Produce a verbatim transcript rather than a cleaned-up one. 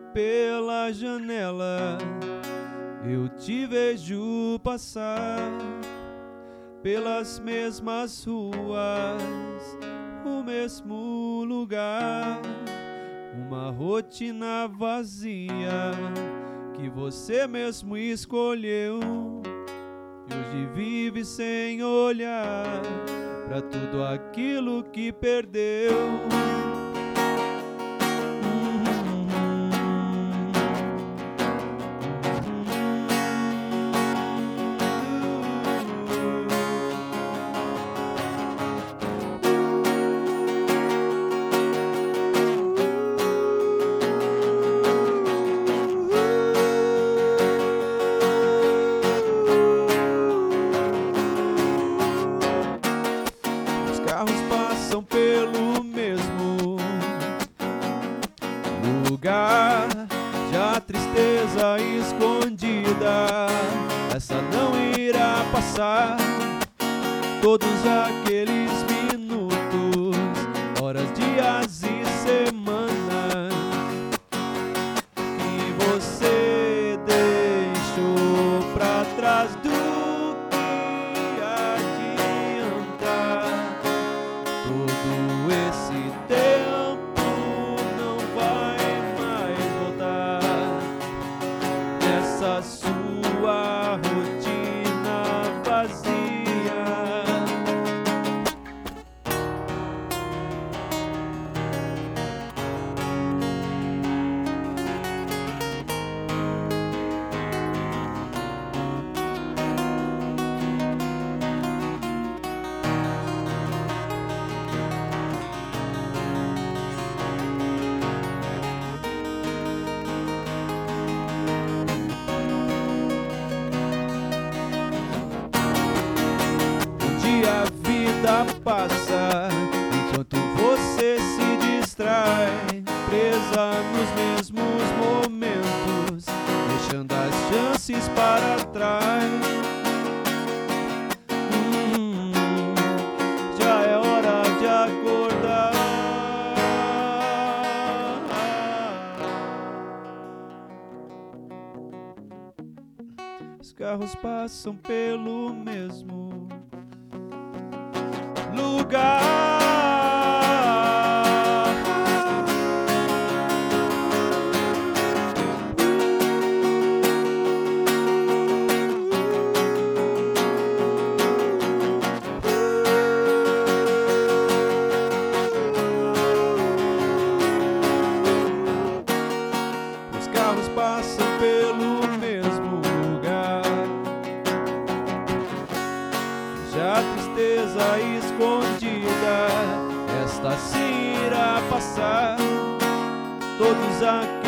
pela janela, eu te vejo passar pelas mesmas ruas, o mesmo lugar, uma rotina vazia que você mesmo escolheu, e hoje vive sem olhar pra tudo aquilo que perdeu. Carros passam pelo mesmo lugar, já a tristeza escondida, essa não irá passar. Todos aqueles minutos, horas, dias e semanas que você deixou pra trás do todo esse tempo não vai mais voltar nessa sua rotina vazia. A vida passa enquanto você se distrai, presa nos mesmos momentos, deixando as chances para trás. Hum, já é hora de acordar. Os carros passam pelo mesmo lugar. Os carros passam pelo mesmo lugar, já a tristeza escondida, esta sim irá passar. Todos aqui